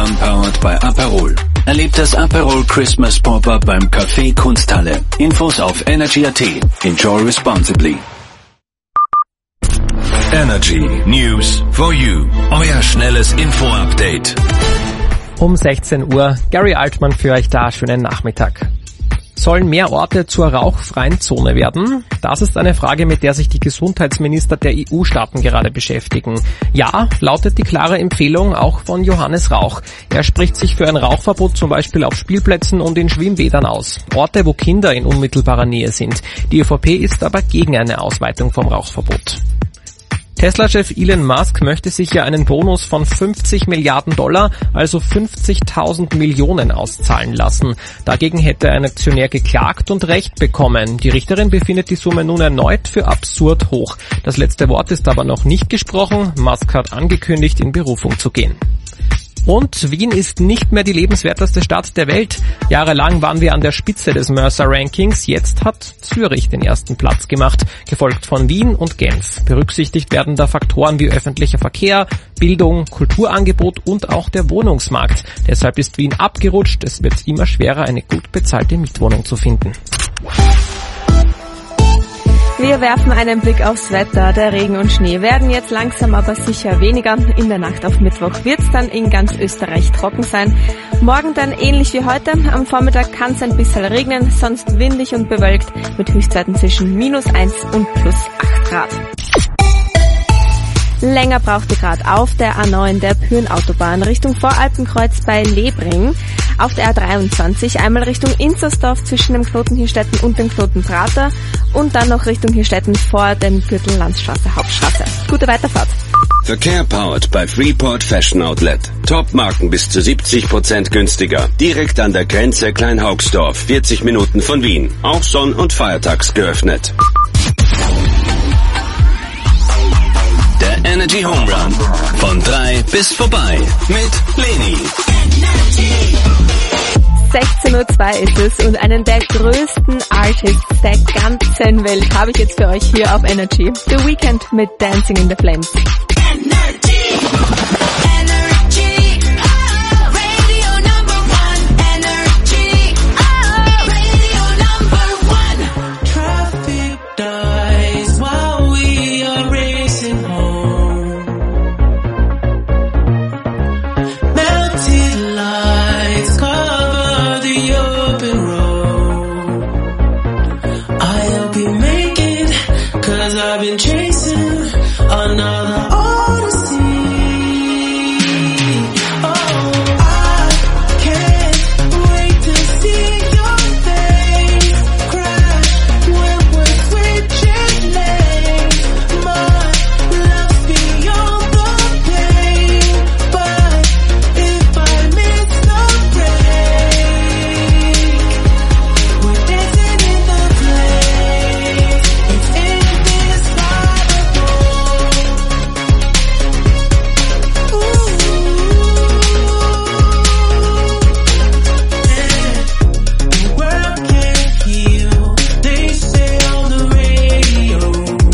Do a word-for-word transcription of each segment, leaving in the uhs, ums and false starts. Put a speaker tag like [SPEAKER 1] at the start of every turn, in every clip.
[SPEAKER 1] powered by Aperol. Erlebt das Aperol Christmas Pop-Up beim Café Kunsthalle. Infos auf energy punkt a t. Enjoy responsibly. Energy News for you. Euer schnelles Info-Update.
[SPEAKER 2] Um sechzehn Uhr, Gary Altmann für euch da. Schönen Nachmittag. Sollen mehr Orte zur rauchfreien Zone werden? Das ist eine Frage, mit der sich die Gesundheitsminister der E U-Staaten gerade beschäftigen. Ja, lautet die klare Empfehlung auch von Johannes Rauch. Er spricht sich für ein Rauchverbot zum Beispiel auf Spielplätzen und in Schwimmbädern aus. Orte, wo Kinder in unmittelbarer Nähe sind. Die ÖVP ist aber gegen eine Ausweitung vom Rauchverbot. Tesla-Chef Elon Musk möchte sich ja einen Bonus von fünfzig Milliarden Dollar, also fünfzigtausend Millionen auszahlen lassen. Dagegen hätte ein Aktionär geklagt und Recht bekommen. Die Richterin befindet die Summe nun erneut für absurd hoch. Das letzte Wort ist aber noch nicht gesprochen. Musk hat angekündigt, in Berufung zu gehen. Und Wien ist nicht mehr die lebenswerteste Stadt der Welt. Jahrelang waren wir an der Spitze des Mercer-Rankings. Jetzt hat Zürich den ersten Platz gemacht, gefolgt von Wien und Genf. Berücksichtigt werden da Faktoren wie öffentlicher Verkehr, Bildung, Kulturangebot und auch der Wohnungsmarkt. Deshalb ist Wien abgerutscht. Es wird immer schwerer, eine gut bezahlte Mietwohnung zu finden.
[SPEAKER 3] Wir werfen einen Blick aufs Wetter. Der Regen und Schnee werden jetzt langsam aber sicher weniger. In der Nacht auf Mittwoch wird es dann in ganz Österreich trocken sein. Morgen dann ähnlich wie heute. Am Vormittag kann es ein bisschen regnen, sonst windig und bewölkt mit Höchstwerten zwischen minus eins und plus acht Grad. Länger braucht ihr gerade auf der A neun der Pyhrn-Autobahn Richtung Voralpenkreuz bei Lebring. Auf der A dreiundzwanzig einmal Richtung Inzersdorf zwischen dem Knoten Hirstetten und dem Knoten Prater und dann noch Richtung Hirstetten vor dem Gürtel Landstraße Hauptstraße. Gute Weiterfahrt.
[SPEAKER 4] Verkehr powered bei Freeport Fashion Outlet. Top-Marken bis zu siebzig Prozent günstiger. Direkt an der Grenze Kleinhaugsdorf, vierzig Minuten von Wien. Auch sonn- und feiertags geöffnet.
[SPEAKER 1] Der Energy Home Run. Von drei bis vorbei. Mit Leni.
[SPEAKER 3] sechzehn Uhr zwei ist es und einen der größten Artists der ganzen Welt habe ich jetzt für euch hier auf Energy. The Weeknd mit Dancing in the Flames.
[SPEAKER 5] Energy. Energy. Oh, radio number one. Energy. Oh, radio number one.
[SPEAKER 6] Traffic dies while we are racing home. Melted lights cover the open road. I'll be making, cause I've been chasing another odyssey. Oh, I can't wait to see your face crash when we're switching lanes. My love's beyond the pain, but if I miss the break, we're dancing in the flames. It's indescribable. Ooh, the world can't heal, they say on the radio.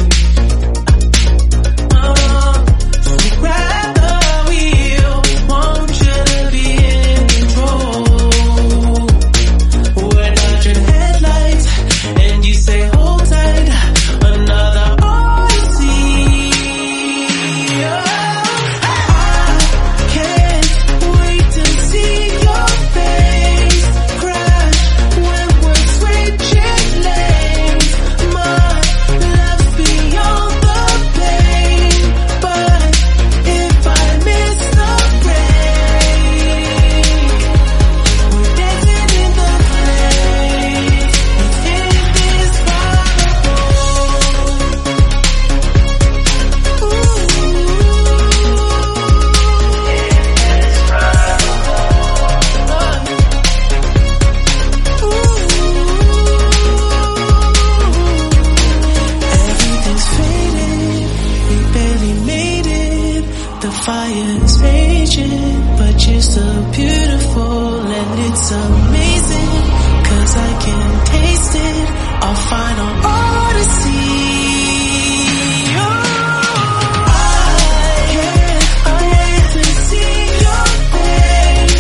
[SPEAKER 6] Uh, so grab the wheel, want you to be in control. We're dodging headlights, and you say hold tight, another odyssey. I can't wait to see your face crash when we're switching lanes. My love's beyond the pain, but if I miss the break, we're dancing in the flames. It's Everything's faded, we barely made it. The fire's raging, but you're so beautiful and it's amazing. Cause I can taste it, our final odyssey. Oh, I can't wait to see your face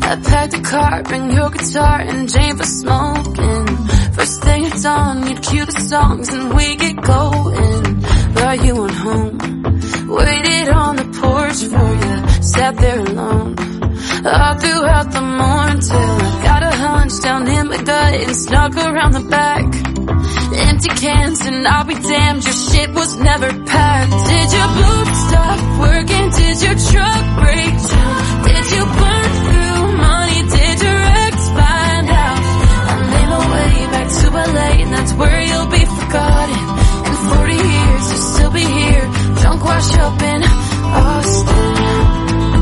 [SPEAKER 7] I packed a car, bring your guitar and Jane for smoking. First thing at dawn, you'd cue the songs and we get going. But you went home, waited on the porch for you, sat there alone. All throughout the morning till I got a hunch down in my gut and snuck around the back. Empty cans and I'll be damned, your shit was never packed. Did your boots stop working? Did your truck break down? Did you burn through money? Did your ex find out? I made my way back to L A and that's where you'll be forgotten. In forty years you'll still be here, drunk wash up in Austin.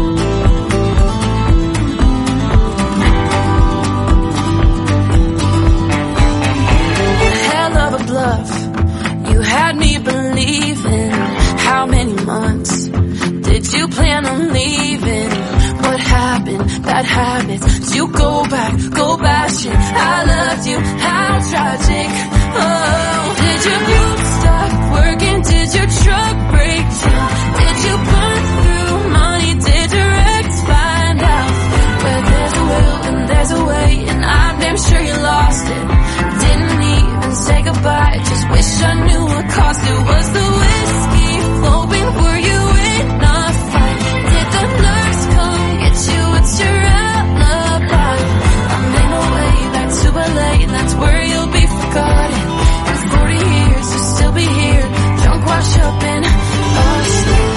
[SPEAKER 7] You had me believing. How many months did you plan on leaving? What happened? Bad habits. Did you go back, go bashing? I loved you, how tragic. Oh, did your boots stop working? Did your truck break down? Did you burn through money? Did your ex find out? Where there's a will and there's a way, and I'm damn sure you lost it. Didn't even say goodbye, just wish I knew what caused it. Was the whiskey flowing? Were you in a fight? Did the nurse come get you? What's your alibi? I made my way back to L A and that's where you'll be forgotten. In forty years you'll still be here, drunk wash up in Austin.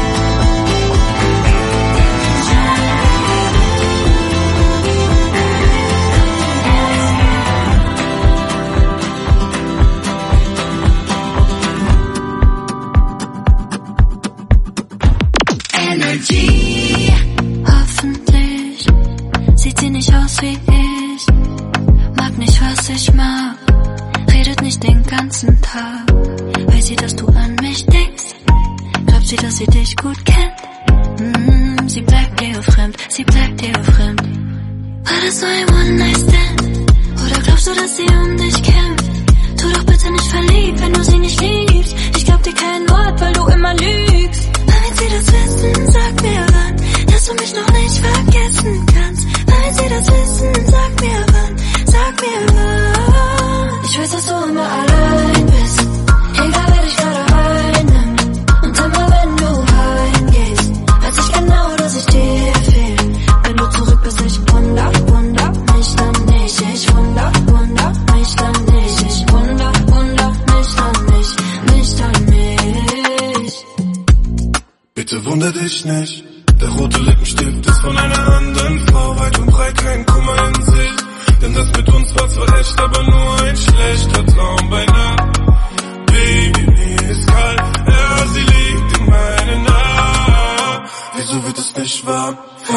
[SPEAKER 8] Hoffentlich sieht sie nicht aus wie ich, mag nicht, was ich mag, redet nicht den ganzen Tag. Weiß sie, dass du an mich denkst? Glaubt sie, dass sie dich gut kennt? Mm, sie bleibt dir fremd, sie bleibt dir fremd. War das so ein One-Night-Stand? Oder glaubst du, dass sie um dich kämpft? Tu doch bitte nicht verliebt, wenn du sie nicht liebst. Ich glaub dir kein Wort, weil du immer lügst. Wenn sie das wissen, sag mir wann, dass du mich noch nicht vergessen kannst. Wenn sie das wissen, sag mir wann, sag mir wann. Ich weiß, dass du immer allein bist, egal wer dich gerade einnimmt. Und immer wenn du heimgehst, weiß ich genau, dass ich dir fehl. Wenn du zurück bist, ich wunder, wunder mich dann nicht. Ich wunder, wunder mich dann nicht. Ich wunder, wunder mich dann nicht, mich dann nicht.
[SPEAKER 9] Bitte wunder dich nicht, der rote Lippenstift ist von einer anderen Frau, weit und breit kein Kummer in sich. Denn das mit uns war zwar echt, aber nur ein schlechter Traum bei Nacht. Baby, mir ist kalt, ja, sie liegt in meinen Armen. Wieso wird es nicht warm?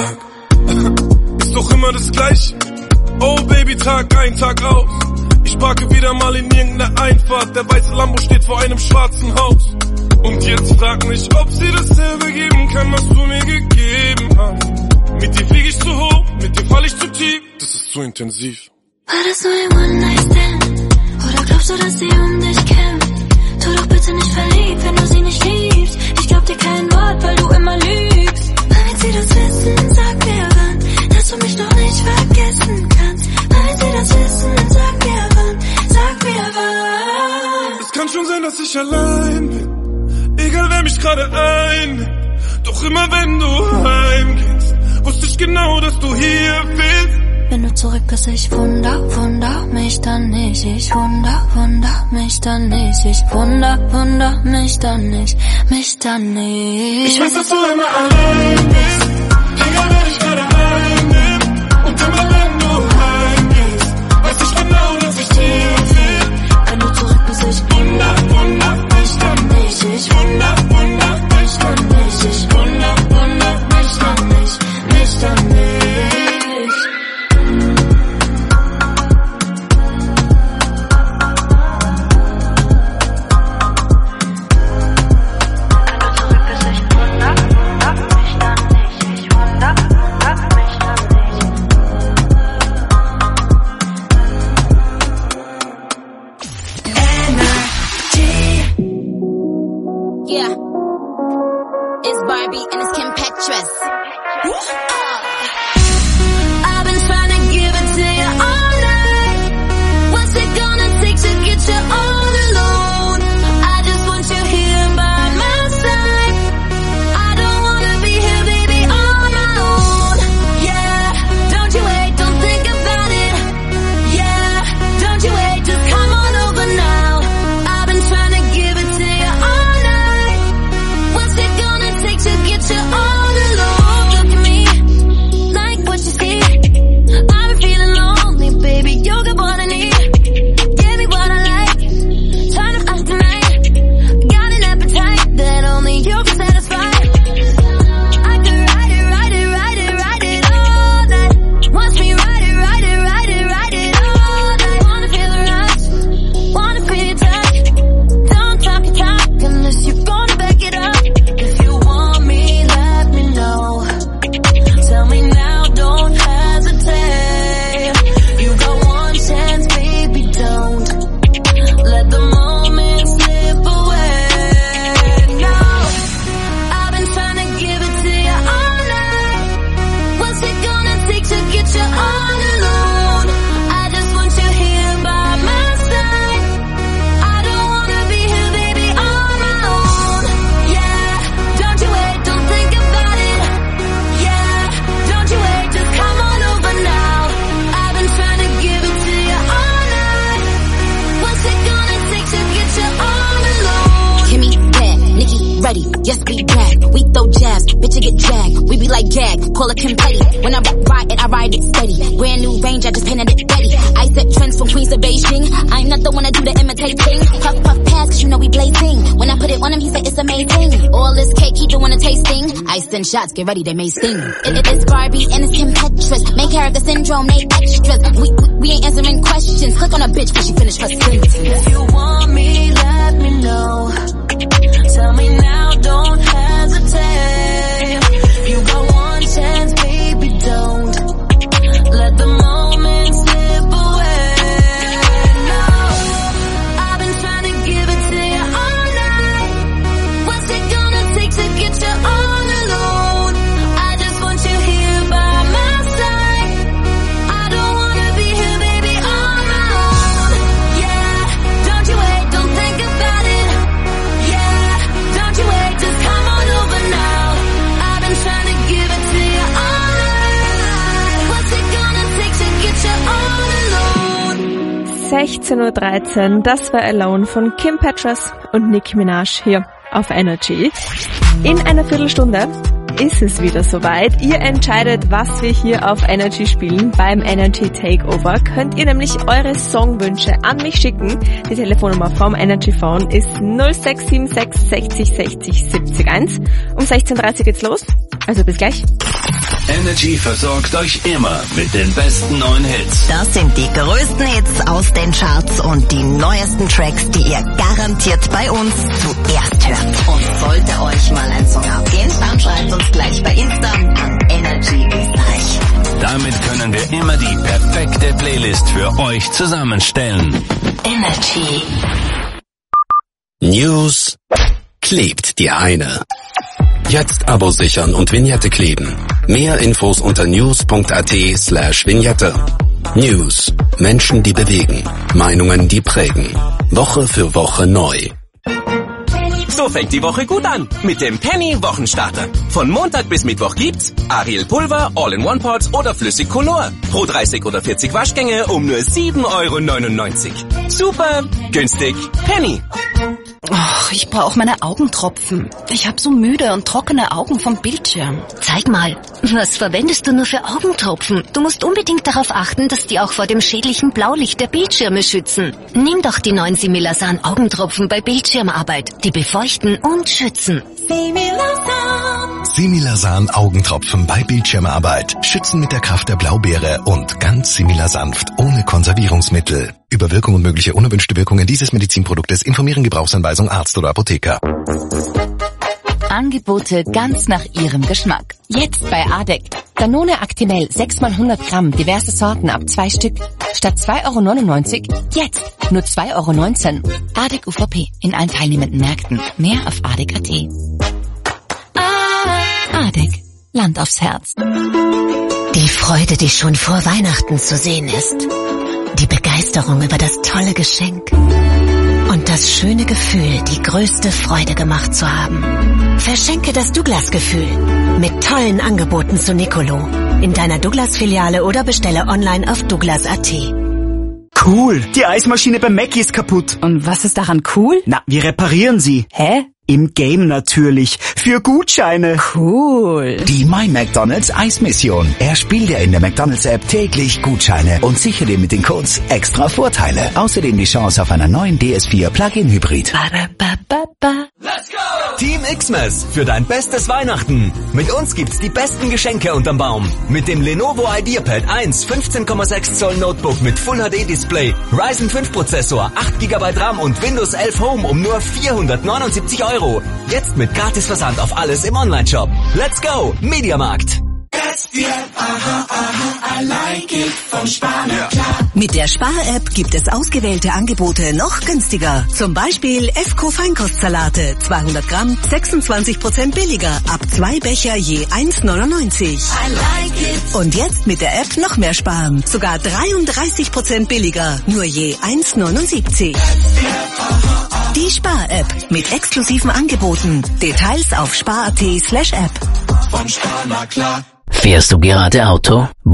[SPEAKER 9] Fuck. Ist doch immer das Gleiche. Oh Baby, Tag ein, Tag aus. Ich parke wieder mal in irgendeiner Einfahrt. Der weiße Lambo steht vor einem schwarzen Haus. Und jetzt frag mich, ob sie dasselbe geben kann, was du mir gegeben hast. Mit dir flieg ich zu hoch, mit dir fall ich zu tief. Das ist zu intensiv.
[SPEAKER 8] War das nur ein One-Night-Stand? Oder glaubst du, dass sie um dich kämpft? Tu doch bitte nicht verliebt, wenn du sie nicht liebst. Ich glaub dir kein Wort, weil du immer lügst. Wenn sie das wissen, sag mir wann, dass du mich noch nicht vergessen kannst. Wenn sie das wissen, sag mir wann, sag mir wann.
[SPEAKER 9] Es kann schon sein, dass ich allein bin, egal wer mich gerade einnimmt. Doch immer wenn du heimgehst, wusste ich genau, dass du hier bist.
[SPEAKER 8] Wenn du zurück bist, ich wunder, wunder mich dann nicht. Ich wunder, wunder mich dann nicht. Ich wunder, wunder mich dann nicht, mich dann nicht.
[SPEAKER 9] Ich weiß, dass du immer allein bist, egal wer dich gerade einnimmt. Und immer wenn du heimgehst, weiß ich genau, dass ich dir will.
[SPEAKER 8] Wenn du zurück bist, ich
[SPEAKER 9] wunder, wunder mich dann nicht.
[SPEAKER 8] Ich wunder, wunder mich dann nicht. Ich wunder, wunder mich dann nicht, mich dann nicht.
[SPEAKER 10] bitch, I get dragged. We be like gag, call it Kim Petty. When I ride it, I ride it steady. Brand new range, I just painted it ready. I set trends from Queens to Beijing. I'm not the one to do the imitating. Puff, puff, pass, cause you know we blazing. When I put it on him, he said it's amazing. All this cake, he don't wanna tasting. I send shots, get ready, they may sting. It, it is Barbie and it's Kim Petras. Main character syndrome, they extras. We, we, we ain't answering questions. Click on a bitch cause she finished her sentence.
[SPEAKER 7] If you want me, let me know. Tell me now, don't hesitate. You got one chance, baby, don't let the moment slip away. No, I've been trying to give it to you all night. What's it gonna take to get you all alone? I just want you here by my side. I don't wanna be here, baby, on my own. Yeah, don't you wait, don't think about it. Yeah, don't you wait, just come on over now. I've been trying to give it to you all night. What's it gonna take to get you all alone?
[SPEAKER 3] sechzehn Uhr dreizehn, das war Alone von Kim Petras und Nicki Minaj hier auf Energy. In einer Viertelstunde ist es wieder soweit. Ihr entscheidet, was wir hier auf Energy spielen. Beim Energy Takeover könnt ihr nämlich eure Songwünsche an mich schicken. Die Telefonnummer vom Energy Phone ist null sechs sieben sechs sechzig sechzig siebzig eins. Um sechzehn Uhr dreißig geht's los. Also bis gleich.
[SPEAKER 1] Energy versorgt euch immer mit den besten neuen Hits.
[SPEAKER 11] Das sind die größten Hits aus den Charts und die neuesten Tracks, die ihr garantiert bei uns zuerst hört. Und sollte euch mal ein Song abgehen, dann schreibt uns gleich bei Insta an Energy Österreich.
[SPEAKER 1] Damit können wir immer die perfekte Playlist für euch zusammenstellen.
[SPEAKER 11] Energy.
[SPEAKER 12] News klebt dir eine. Jetzt Abo sichern und Vignette kleben. Mehr Infos unter news.at slash Vignette. News. Menschen, die bewegen. Meinungen, die prägen. Woche für Woche neu.
[SPEAKER 13] So fängt die Woche gut an mit dem Penny Wochenstarter. Von Montag bis Mittwoch gibt's Ariel Pulver, All-in-One-Pots oder Flüssig Color. Pro dreißig oder vierzig Waschgänge um nur sieben Euro neunundneunzig. Super günstig. Penny.
[SPEAKER 14] Och, ich brauche meine Augentropfen. Ich habe so müde und trockene Augen vom Bildschirm.
[SPEAKER 11] Zeig mal, was verwendest du nur für Augentropfen? Du musst unbedingt darauf achten, dass die auch vor dem schädlichen Blaulicht der Bildschirme schützen. Nimm doch die neuen Similasan Augentropfen bei Bildschirmarbeit. Die befeuchten und schützen.
[SPEAKER 15] Similasan Augentropfen bei Bildschirmarbeit. Schützen mit der Kraft der Blaubeere und ganz similasanft, ohne Konservierungsmittel. Über Wirkung und mögliche unerwünschte Wirkungen dieses Medizinproduktes informieren Gebrauchsanweisung Arzt oder Apotheker.
[SPEAKER 16] Angebote ganz nach Ihrem Geschmack. Jetzt bei Adec. Danone Actimel sechs mal hundert Gramm, diverse Sorten ab zwei Stück. Statt zwei Euro neunundneunzig, jetzt nur zwei Euro neunzehn. Adec U V P in allen teilnehmenden Märkten. Mehr auf adec punkt at. Adec. Land aufs Herz.
[SPEAKER 11] Die Freude, die schon vor Weihnachten zu sehen ist. Die Begeisterung über das tolle Geschenk. Und das schöne Gefühl, die größte Freude gemacht zu haben. Verschenke das Douglas-Gefühl mit tollen Angeboten zu Nicolo. In deiner Douglas-Filiale oder bestelle online auf douglas punkt at.
[SPEAKER 17] Cool, die Eismaschine bei Mackie ist kaputt.
[SPEAKER 14] Und was ist daran cool?
[SPEAKER 17] Na, wir reparieren sie.
[SPEAKER 14] Hä?
[SPEAKER 17] Im Game natürlich. Für Gutscheine.
[SPEAKER 14] Cool.
[SPEAKER 18] Die My McDonald's Eismission. Erspiel dir in der McDonald's App täglich Gutscheine und sichere dir mit den Codes extra Vorteile. Außerdem die Chance auf einen neuen D S vier Plug-in Hybrid.
[SPEAKER 13] Let's go! Team Xmas für dein bestes Weihnachten. Mit uns gibt's die besten Geschenke unterm Baum. Mit dem Lenovo IdeaPad eins fünfzehn Komma sechs Zoll Notebook mit Full H D Display, Ryzen fünf Prozessor, acht Gigabyte RAM und Windows elf Home um nur vierhundertneunundsiebzig Euro. Jetzt mit Gratisversand auf alles im Onlineshop. Let's go, Mediamarkt.
[SPEAKER 5] S D F, aha, aha, I like it vom Spar na klar.
[SPEAKER 11] Mit der Spar-App gibt es ausgewählte Angebote noch günstiger. Zum Beispiel F Co Feinkostsalate, zweihundert Gramm, sechsundzwanzig Prozent billiger. Ab zwei Becher je eins neunundneunzig.
[SPEAKER 5] I like it.
[SPEAKER 11] Und jetzt mit der App noch mehr sparen. Sogar dreiunddreißig Prozent billiger. Nur je eins neunundsiebzig. Die Spar-App mit exklusiven Angeboten. Details auf spar punkt at slash app.
[SPEAKER 5] Von Spar na klar.
[SPEAKER 1] Fährst du gerade Auto?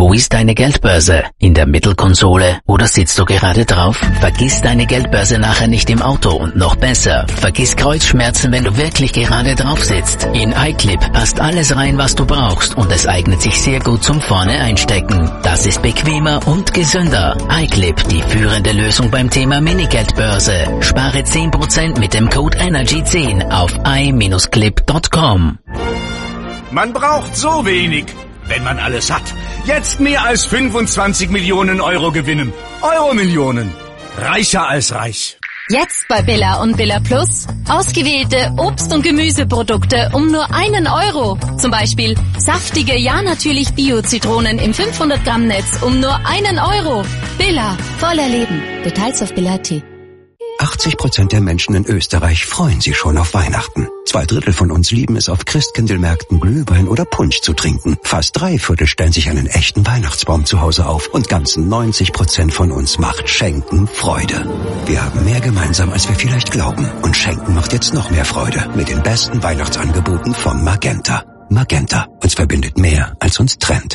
[SPEAKER 19] Wo ist deine Geldbörse? In der Mittelkonsole oder sitzt du gerade drauf? Vergiss deine Geldbörse nachher nicht im Auto und noch besser, vergiss Kreuzschmerzen, wenn du wirklich gerade drauf sitzt. In iClip passt alles rein, was du brauchst und es eignet sich sehr gut zum vorne einstecken. Das ist bequemer und gesünder. iClip, die führende Lösung beim Thema Mini-Geldbörse. Spare zehn Prozent mit dem Code Energy zehn auf i Bindestrich clip Punkt com.
[SPEAKER 20] Man braucht so wenig, wenn man alles hat. Jetzt mehr als fünfundzwanzig Millionen Euro gewinnen. Euro-Millionen. Reicher als reich.
[SPEAKER 14] Jetzt bei Billa und Billa Plus. Ausgewählte Obst- und Gemüseprodukte um nur einen Euro. Zum Beispiel saftige, ja natürlich Bio-Zitronen im fünfhundert Gramm Netz um nur einen Euro. Billa, voller Leben. Details auf Billa Punkt at.
[SPEAKER 21] achtzig Prozent der Menschen in Österreich freuen sich schon auf Weihnachten. Zwei Drittel von uns lieben es, auf Christkindlmärkten Glühwein oder Punsch zu trinken. Fast drei Viertel stellen sich einen echten Weihnachtsbaum zu Hause auf. Und ganzen neunzig Prozent von uns macht Schenken Freude. Wir haben mehr gemeinsam, als wir vielleicht glauben. Und Schenken macht jetzt noch mehr Freude mit den besten Weihnachtsangeboten von Magenta. Magenta. Uns verbindet mehr, als uns trennt.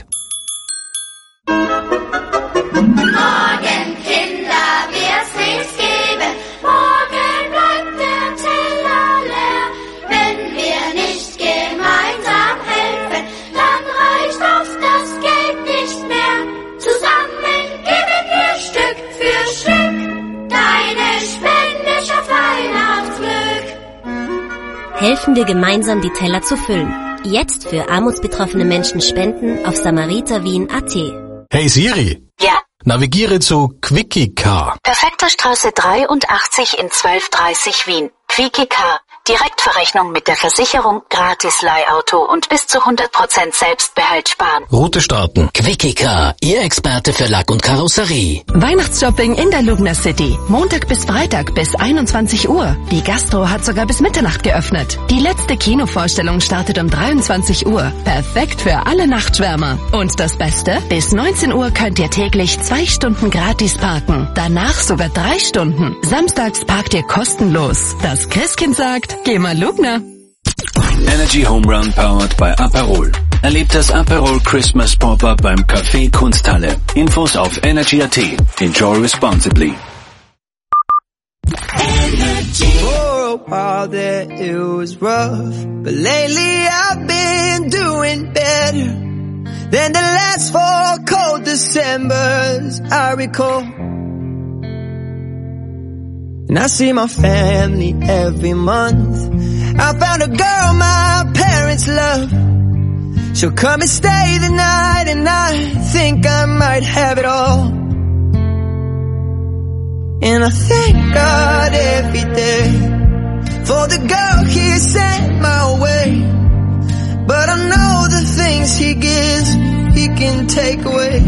[SPEAKER 5] Morgen, Kinder, wird's nichts geben. Morgen bleibt der Teller leer. Wenn wir nicht gemeinsam helfen, dann reicht oft das Geld nicht mehr. Zusammen geben wir Stück für Stück. Deine Spende schafft Weihnachtsglück.
[SPEAKER 22] Helfen wir gemeinsam, die Teller zu füllen. Jetzt für armutsbetroffene Menschen spenden auf samariterwien Punkt at.
[SPEAKER 23] Hey Siri.
[SPEAKER 22] Ja.
[SPEAKER 23] Navigiere zu Quickie Car.
[SPEAKER 22] Perfekter Straße dreiundachtzig in zwölf dreißig Wien. Quickie Car. Direktverrechnung mit der Versicherung, gratis Leihauto und bis zu hundert Prozent Selbstbehalt sparen.
[SPEAKER 23] Route starten.
[SPEAKER 19] Quickie Car, Ihr Experte für Lack und Karosserie.
[SPEAKER 24] Weihnachtsshopping in der Lugner City. Montag bis Freitag bis einundzwanzig Uhr. Die Gastro hat sogar bis Mitternacht geöffnet. Die letzte Kinovorstellung startet um dreiundzwanzig Uhr. Perfekt für alle Nachtschwärmer. Und das Beste? Bis neunzehn Uhr könnt ihr täglich zwei Stunden gratis parken. Danach sogar drei Stunden. Samstags parkt ihr kostenlos. Das Christkind sagt, geh mal Lugner.
[SPEAKER 1] Energy Home Run powered by Aperol. Erlebt das Aperol Christmas Pop-Up beim Café Kunsthalle. Infos auf Energy Punkt at. Enjoy responsibly.
[SPEAKER 25] For a while there it was rough, but lately I've been doing better than the last four cold Decembers I recall. And I see my family every month. I found a girl my parents love. She'll come and stay the night, and I think I might have it all. And I thank God every day for the girl He sent my way. But I know the things He gives, He can take away.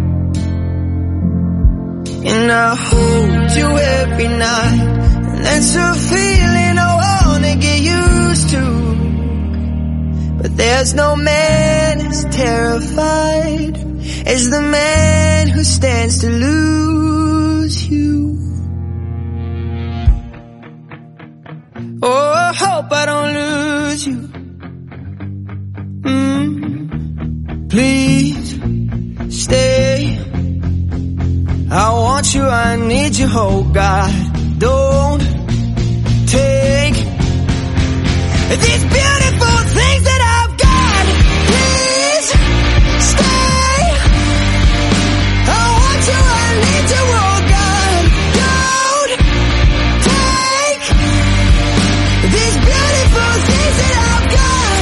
[SPEAKER 25] And I hold you every night, and that's a feeling I wanna get used to. But there's no man as terrified as the man who stands to lose you. Oh, I hope I don't lose you. Mm, please stay. I want you, I need you, oh God. Don't take these beautiful things that I've got. Please stay. I want you, I need you, oh God. Don't take these beautiful things that I've got.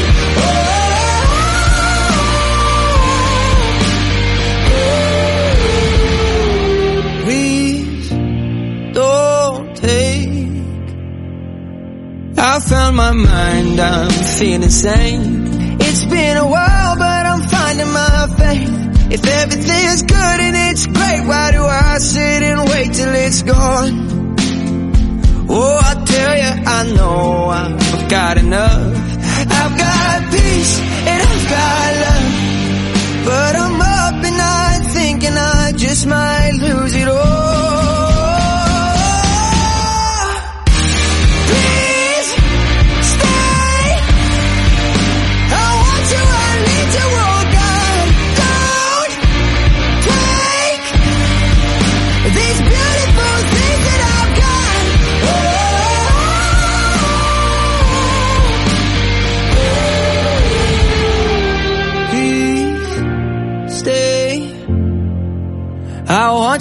[SPEAKER 25] Oh, please don't take. I found my mind, I'm feeling sane. It's been a while, but I'm finding my faith. If everything's good and it's great, why do I sit and wait till it's gone? Oh, I tell you, I know I've got enough. I've got peace and I've got love. But I'm up and I'm thinking I just might lose it all.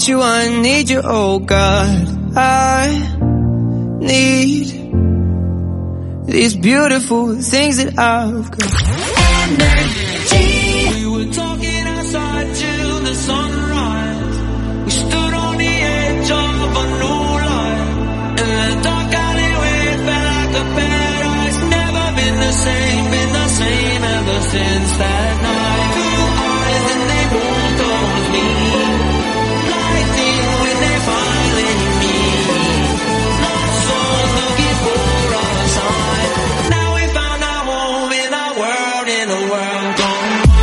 [SPEAKER 25] want you, I need you, oh God. I need these beautiful things that I've got. Energy. We were talking outside till the sunrise. We stood on the edge of a new life. In the dark alleyway, felt like a paradise. Never been the same, been the same ever since that night. Two eyes and they pulled towards me. Lighting when they finally meet. Lost souls looking for a sign. Now we found our home in our world, in a world gone.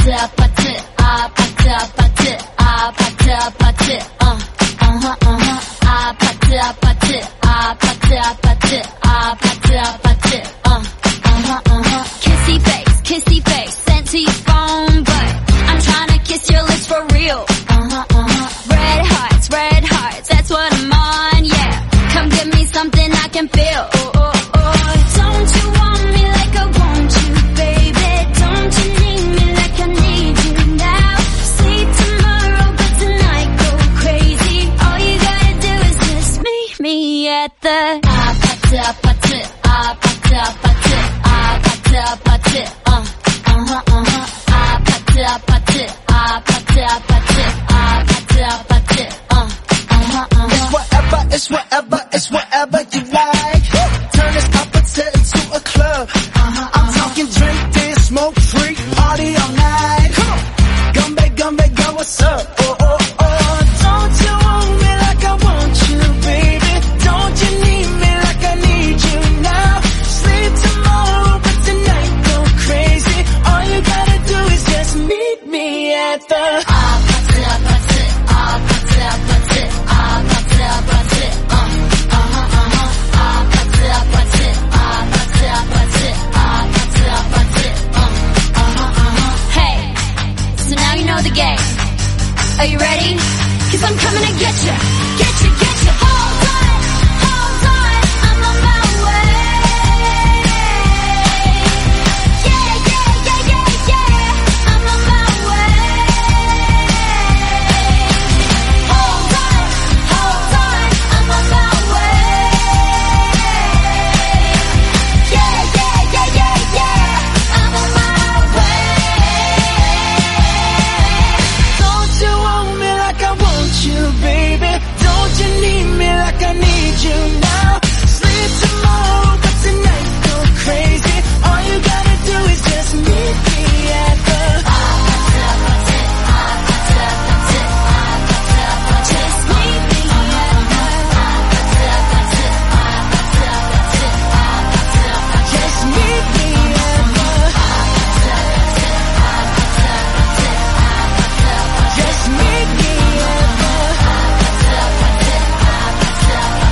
[SPEAKER 10] 아파트 아파트 아파트 아파트 아파트 어 어허 어허 아파트 아파트 아파트 아파트 아파트 아파트 어 어허 어허 kissy face kissy face sent to your phone but I'm trying to kiss your lips for real uh-huh uh-huh red hearts red hearts that's what I'm on yeah come give me something I can feel oh oh oh don't you want me like I want you baby don't you need me like I need you now sleep tomorrow but tonight go crazy all you gotta do is just meet me at the 아파트 아파트 아파트 아파트 아파트 아파트 어 어허 어허 아파트 아파트 아파트 아파트 아파트 아파트 어 어허 어허
[SPEAKER 2] It's whatever, it's whatever, it's whatever you like. Turn this opposite into a club. Uh-huh, I'm talking drink, dance, smoke, freak, party all night. Come on, Gumbe, Gumbe, go, what's up? Oh, oh, oh, don't you want me like I want you, baby? Don't you need me like I need you now? Sleep tomorrow, but tonight go crazy. All you gotta do is just meet me at the
[SPEAKER 10] 아파트 아파트 아파트 아파트 아파트 아파트 어 어허 어허 아파트 아파트 아파트 아파트 아파트 아파트 어 어허 어허 Hey, so now you know the game. Are you ready? Cause I'm coming to get you, get you, get you. Hold on, hold on, I'm on my way. Yeah, yeah, yeah, yeah, yeah, I'm on my way. Hold on, hold on, I'm on my way. Yeah, yeah, yeah, yeah, yeah, I'm on my way.
[SPEAKER 2] Don't you want me like I want you, baby? Don't you need me like I need you now? Sleep tomorrow, but tonight go crazy. All you gotta do is just meet me at the
[SPEAKER 10] 아파트 아파트 아파트 아파트 아파트 아파트 just meet me at the 아파트 아파트 아파트 아파트 아파트 아파트
[SPEAKER 2] just meet me at the
[SPEAKER 10] 아파트 아파트 아파트 아파트 아파트 아파트
[SPEAKER 2] just meet me at the
[SPEAKER 10] 아파트 아파트 아파트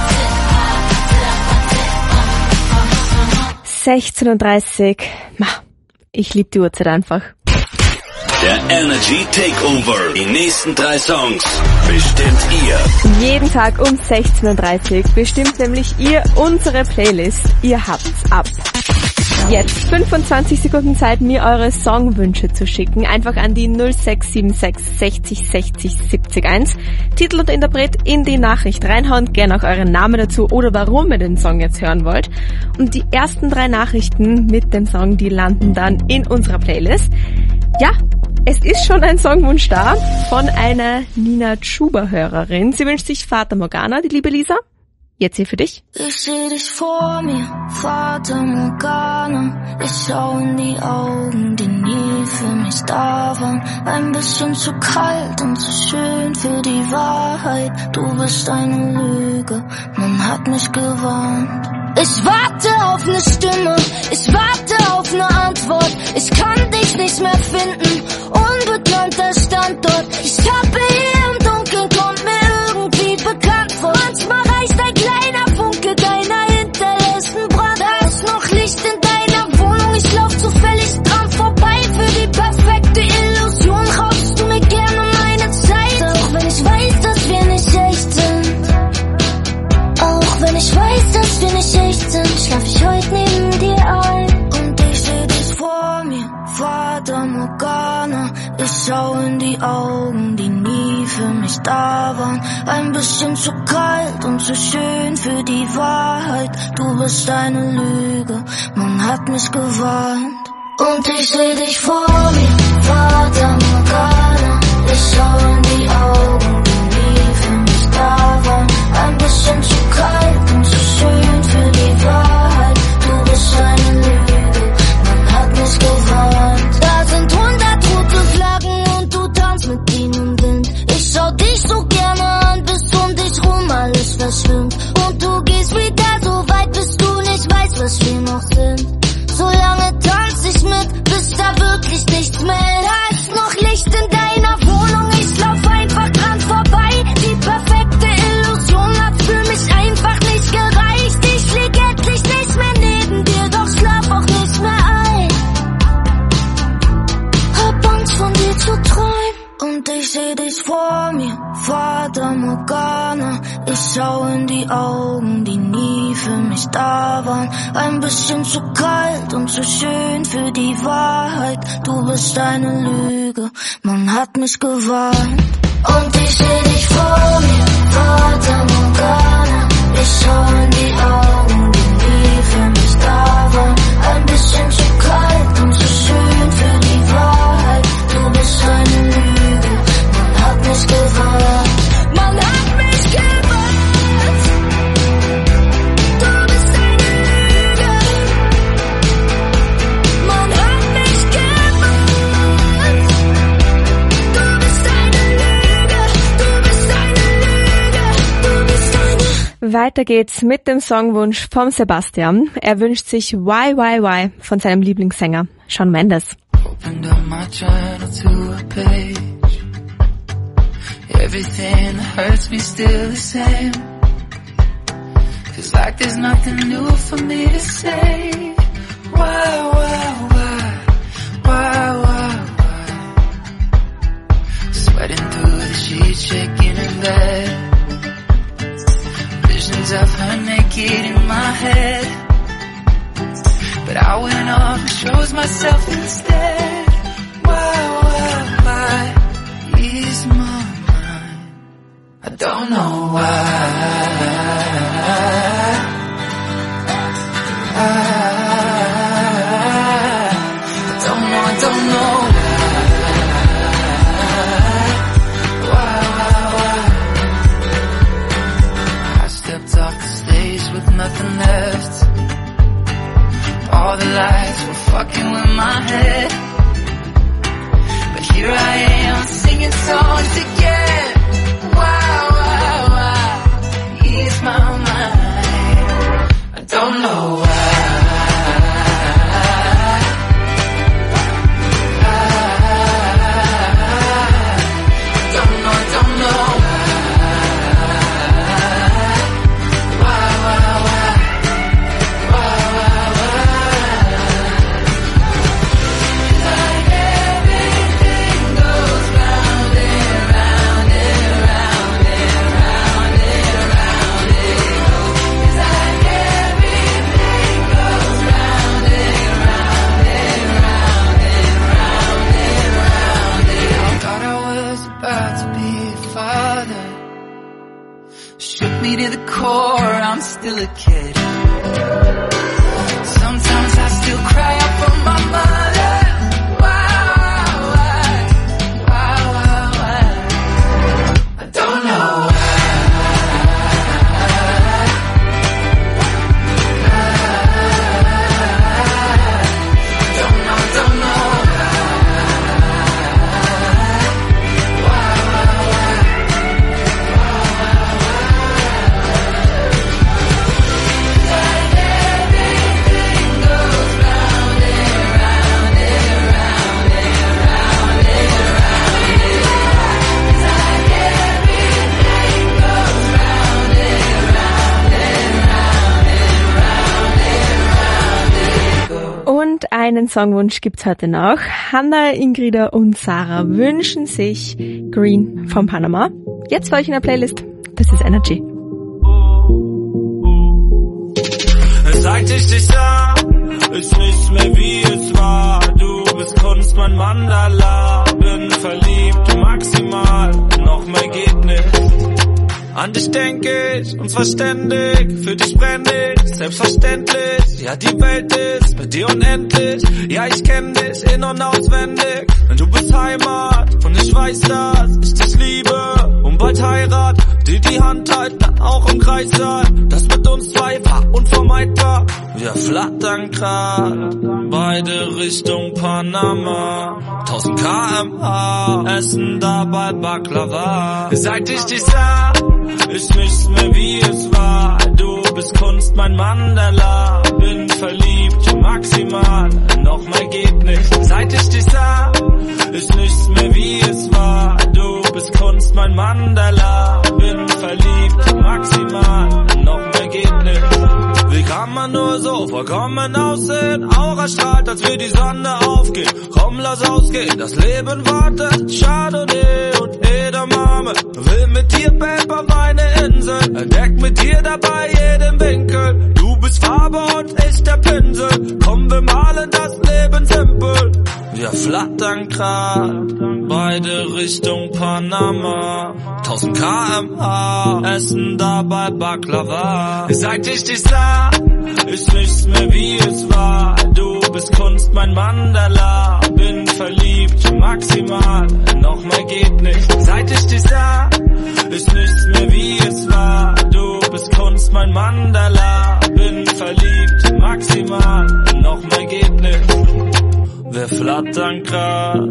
[SPEAKER 10] 아파트 아파트
[SPEAKER 3] sechzehn Uhr dreißig. Ma, ich liebe die Uhrzeit einfach.
[SPEAKER 1] Der Energy Takeover. Die nächsten drei Songs bestimmt ihr.
[SPEAKER 3] Jeden Tag um sechzehn Uhr dreißig bestimmt nämlich ihr unsere Playlist. Ihr habt's ab. Jetzt fünfundzwanzig Sekunden Zeit, mir eure Songwünsche zu schicken. Einfach an die null sechs sieben sechs sechzig sechzig siebzig eins. Titel und Interpret in die Nachricht reinhauen. Gerne auch euren Namen dazu oder warum ihr den Song jetzt hören wollt. Und die ersten drei Nachrichten mit dem Song, die landen dann in unserer Playlist. Ja, es ist schon ein Songwunsch da von einer Nina Tschuber-Hörerin. Sie wünscht sich Fata Morgana, die liebe Lisa. Jetzt hier für dich.
[SPEAKER 10] Ich seh dich vor mir, Fata Morgana. Ich schau in die Augen, die nie für mich da waren. Ein bisschen zu kalt und zu schön für die Wahrheit. Du bist eine Lüge, man hat mich gewarnt. Ich warte auf ne Stimme, ich warte auf ne Antwort. Ich kann dich nicht mehr finden, unbekannter Standort. Ich tappe hier im Dunkeln, kommt mir irgendwie bekannt vor. Manchmal reicht ein kleiner Funke deiner hinterlässten Brand. Da ist noch Licht in deiner Wohnung, ich lauf zufällig dran vorbei. Für die perfekte Illusion raubst du mir gerne meine Zeit. Auch wenn ich weiß, dass wir nicht echt sind. Auch wenn ich weiß, dass wir nicht echt sind, schlaf ich heute neben dir ein. Und ich seh dich vor mir, Fata Morgana. Ich schau in die Augen, die nie für mich da waren. Ein bisschen zu kalt und zu schön für die Wahrheit. Du bist eine Lüge, man hat mich gewarnt. Und ich seh dich vor mir, Fata Morgana. Ich schau in die Augen, die nie für mich da waren. Ein bisschen zu kalt und zu schön für die Wahrheit. Du bist eine Lüge, man hat mich gewarnt. Da sind hundert rote Flaggen und du tanzt mit ihnen Wind. Ich schau dich so gerne an, bis um dich rum alles verschwimmt. Und du gehst wieder so weit, bis du nicht weißt, was wir noch sind. So lange tanz ich mit, bis da wirklich nichts mehr heißt.
[SPEAKER 4] Morgana. Ich schau in die Augen, die nie für mich da waren. Ein bisschen zu kalt und zu schön für die Wahrheit. Du bist eine Lüge, man hat mich gewarnt. Und ich seh dich vor mir, Fata Morgana. Ich schau in die Augen, die nie für mich da waren. Ein bisschen zu kalt und zu schön für die Wahrheit. Du bist eine Lüge, man hat mich gewarnt. Man hat mich gewarnt. Du bist eine Lüge. Man hat mich gewarnt. Du bist eine Lüge. Du bist eine Lüge. Du bist eine.
[SPEAKER 3] Weiter geht's mit dem Songwunsch vom Sebastian. Er wünscht sich Why Why Why von seinem Lieblingssänger Shawn Mendes.
[SPEAKER 25] Opened up my journal to a page. Everything that hurts me still the same. Feels like there's nothing new for me to say. Why, why, why, why, why, why? Sweating through the sheets, shaking in bed. Visions of her naked in my head. But I went off and chose myself instead. Why, why, why is my mind? I don't know why. I, I don't know, I don't know why. Why, why, why? I stepped off the stage with nothing left. All the lights were fucking with my head. But here I am singing songs again. Why, why, why? Ease my mind. I don't know why. I don't know, I don't know why. Why, why, why? Why, why, why? Like everything goes round and round and round and round and round it goes. Like everything goes round and round and round and round and round it. I thought I was about to be a father. Shook me to the core, I'm still a kid. Sometimes I still cry out for my mother. Why, why, why, why, why? I don't know why. I don't know, I don't know why, why, why? Like everything goes round and round and round and round and round it goes. Like everything goes round and round and round and round and round it goes.
[SPEAKER 3] Und einen Songwunsch gibt's heute noch. Hanna, Ingrida und Sarah wünschen sich Green von Panama. Jetzt für euch in der Playlist. Das ist Energy.
[SPEAKER 6] Seit ich dich sah, ist nichts mehr wie es war. Du bist Kunst, mein Mandala. Bin verliebt, maximal, noch mehr geht nicht. An dich denk ich, und zwar ständig. Für dich brenn ich, selbstverständlich. Ja, die Welt ist mit dir unendlich. Ja, ich kenn dich in- und auswendig. Du bist Heimat, und ich weiß, dass ich dich liebe. Und bald Heirat, dir die Hand halten, auch im Kreis sein. Das mit uns zwei war unvermeidbar. Wir flattern grad, beide Richtung Panama. tausend Kilometer pro Stunde, essen dabei Baklava. Seit ich dich sah, ist nichts mehr wie es war. Du bist Kunst, mein Mandala. Bin verliebt, maximal, noch mehr geht nicht. Seit ich dich sah, ist nichts mehr wie es war. Du bist Kunst, mein Mandala. Bin verliebt, maximal, noch mehr geht nicht. Will gar kann man nur so vollkommen aussehen. Aura strahlt, als wir die Sonne aufgeht. Komm, lass ausgehen, das Leben wartet. Chardonnay und Edamame. Will mit dir, Babe, auf eine Insel. Entdeck mit dir dabei jeden Winkel. Du bist Farbe und ich der Pinsel. Komm, wir malen das Leben simpel. Wir flattern grad, beide Richtung Panama. tausend Kilometer pro Stunde, essen dabei Baklava. Seit ich dich sah, ist nichts mehr wie es war. Du bist Kunst, mein Mandala. Bin verliebt, maximal, noch mehr geht nicht. Seit ich dich sah, ist nichts mehr wie es war. Du bist Kunst, mein Mandala. Bin verliebt, maximal, noch mehr geht nicht. Wir flattern grad,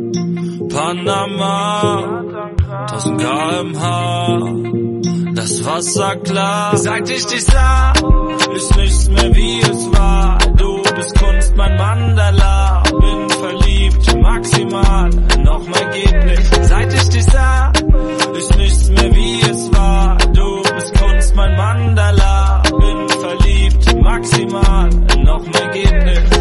[SPEAKER 6] Panama, tausend Kilometer pro Stunde, das Wasser klar. Seit ich dich sah, ist nichts mehr wie es war. Du bist Kunst, mein Mandala. Bin verliebt, maximal, noch mehr geht nicht. Seit ich dich sah, ist nichts mehr wie es war. Du bist Kunst, mein Mandala. Bin verliebt, maximal, noch mehr geht nicht.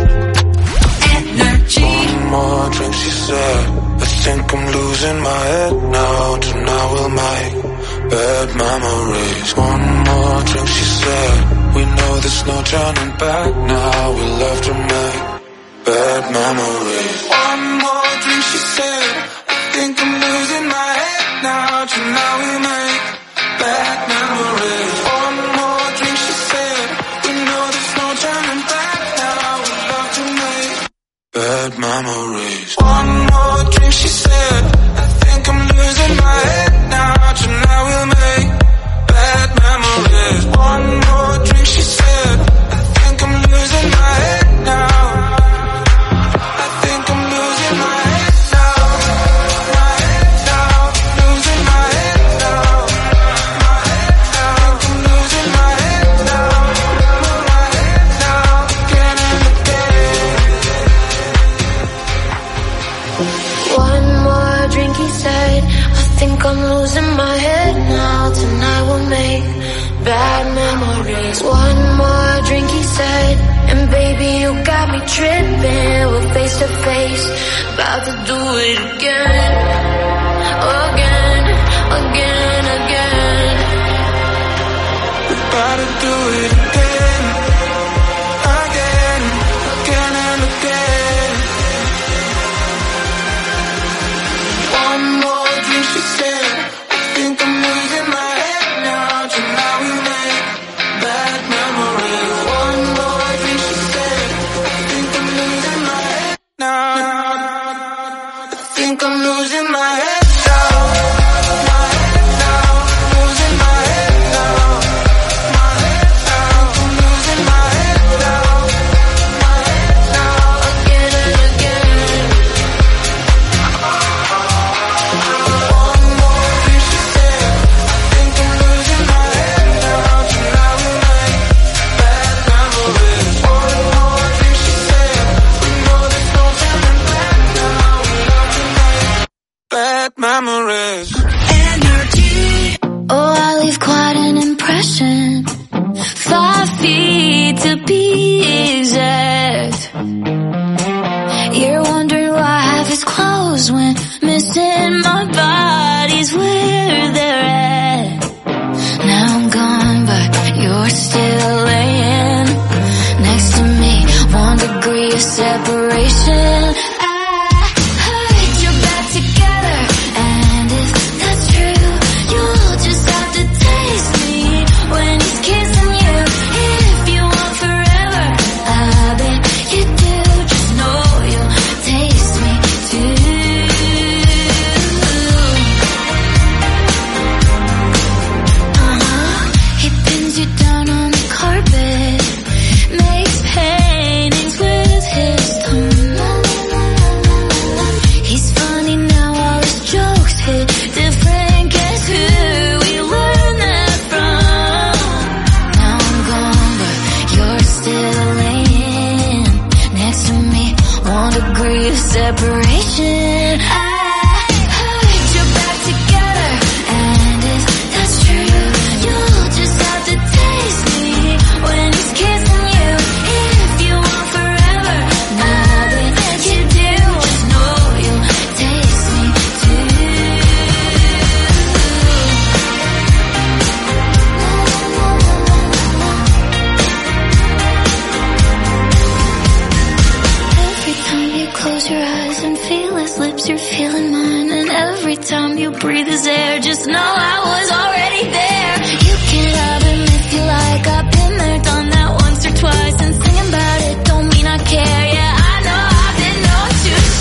[SPEAKER 7] One more drink, she said. I think I'm losing my head now. Tonight we'll make bad memories. One more drink, she said. We know there's no turning back now. We love to make bad memories. One more drink, she said. I think I'm losing my head now. Tonight we make bad memories. One more drink, she said. We know there's no turning back now. We love to make bad memories. One more drink, she said. I think I'm losing my head now. Tonight we'll make bad memories. One more drink, she said. I think I'm losing my head now. I think I'm losing my head now. My head now. Losing my head now. My head now. I think I'm losing my head now. My head now. Again and again.
[SPEAKER 4] One more drink, he said. I think I'm losing my head now. Tonight we'll make bad memories. One more drink, he said. And baby, you got me tripping. We're face to face, about to do it again. Again, again, again.
[SPEAKER 7] We're about to do it again. Again, again and again. One more drink, she said. I think I'm losing my head now. Tonight we make bad memories. One more drink, she said. I think I'm losing my head now. I think I'm losing my head now. My head now. Losing my head now. My head now. I'm losing my head now. My head now.
[SPEAKER 4] Again and again.
[SPEAKER 7] One more drink, she said. I think I'm losing my head now. Tonight we make bad memories. One more drink, she said. We know there's no turning back now. We love to make bad memories.
[SPEAKER 4] Oh, I leave quite an impression. Five feet to be exact. You're wondering why I have his clothes when missing my body's where they're at. Now I'm gone, but you're still laying next to me. One degree of separation. I heard you're back together, and if that's true, you'll just have to taste me when he's kissing you. If you want forever, I bet you do. Just know you'll taste me too. Uh-huh. He pins you down on the carpet, makes paintings with his tongue. He's funny now, all his jokes hit different. Guess who we learned that from? Now I'm gone, but you're still laying next to me. One degree of separation. I heard you're back together, and if that's true, you'll just have to taste me when he's kissing you're feeling mine. And every time you breathe this air, just know I was already there. You can love him if you like. I've been there, done that once or twice. And singing about it don't mean I care. Yeah, I know I've been known